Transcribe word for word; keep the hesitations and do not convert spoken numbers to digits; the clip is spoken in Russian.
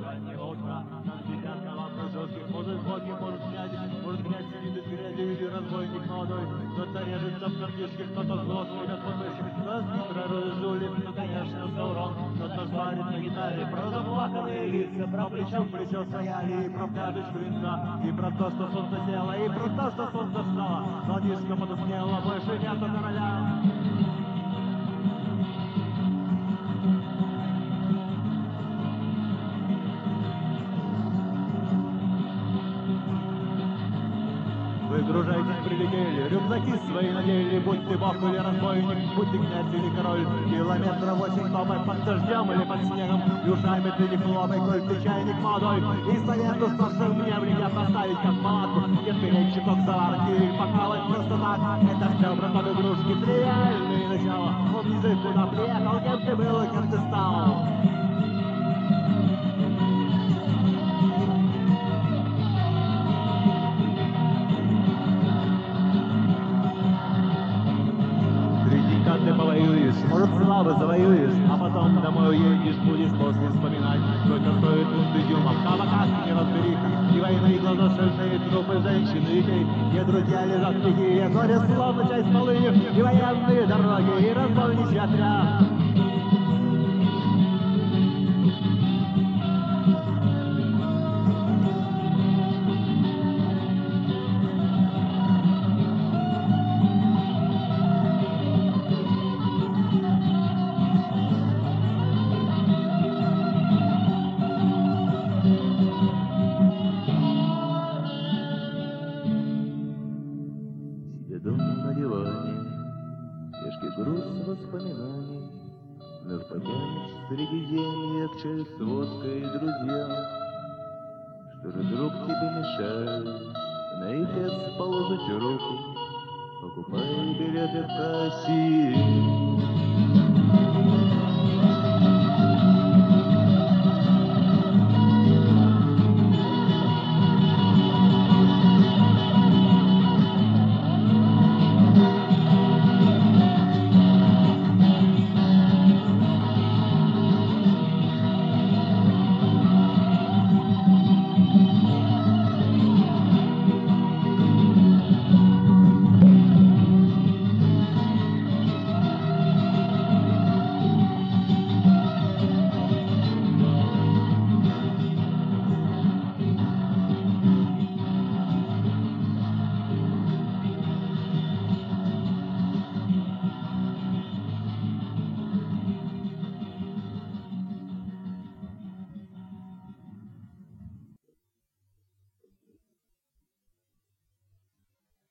раннего утра. Там сидят на лавках жестких, может боги, может грязи, может грязь сидит из грязи, или разбойник молодой. Кто-то режется в картишке, кто-то зло сводят под мышкой. Кто-то прорыжулит, ну конечно Саурон. Кто-то сварит на гитаре про заплаканные лица, про плечо в плечо стояли, и про пляжечку винца, и про то, что солнце село, и про то, что солнце встало. Молодежка потускнела, больше нету короля. Выгружайтесь, прилетели, рюкзаки свои надели, будь ты бог или разбойник, будь ты князь или король. Километра восемь топай под дождем или под снегом, и ушами ты не хлопай, коль ты чайник молодой. И совету старшим мне влият поставить как палатку, не спереть чуток заварки или покалывать просто так. Это все, братан, игрушки, тривиальные начала. Помни ты, куда приехал, кем ты был и кем ты стал. Ты повоюешь, может славы завоюешь, а потом домой уедешь, будешь после вспоминать. Сколько стоит фунт изюма в кабаках, не разбериха, и войны, и глаза шальные, трупы женщин и детей, где друзья лежат в беги, и горе словно часть полынью, и военные дороги, и разбойничий отряд. На диване, тяжкий груз воспоминаний, вновь потянешь Средиземье к чаю с водкой, друзья. Что же, друг, тебе мешает на ИТЭС положить руку? Покупай билеты в кассе.